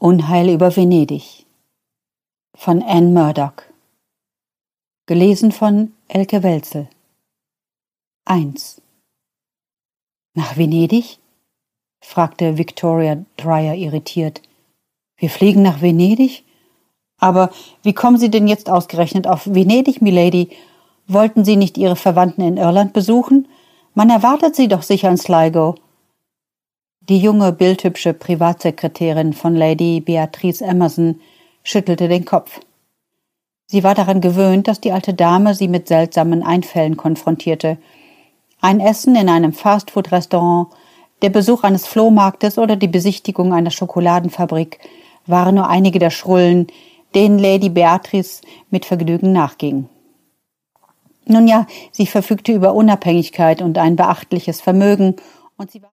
Unheil über Venedig von Anne Murdoch. Gelesen von Elke Welzel. 1. Nach Venedig? Fragte Victoria Dreyer irritiert. Wir fliegen nach Venedig? Aber wie kommen Sie denn jetzt ausgerechnet auf Venedig, Milady? Wollten Sie nicht Ihre Verwandten in Irland besuchen? Man erwartet Sie doch sicher in Sligo. Die junge, bildhübsche Privatsekretärin von Lady Beatrice Emerson schüttelte den Kopf. Sie war daran gewöhnt, dass die alte Dame sie mit seltsamen Einfällen konfrontierte. Ein Essen in einem Fastfood-Restaurant, der Besuch eines Flohmarktes oder die Besichtigung einer Schokoladenfabrik waren nur einige der Schrullen, denen Lady Beatrice mit Vergnügen nachging. Nun ja, sie verfügte über Unabhängigkeit und ein beachtliches Vermögen, und sie war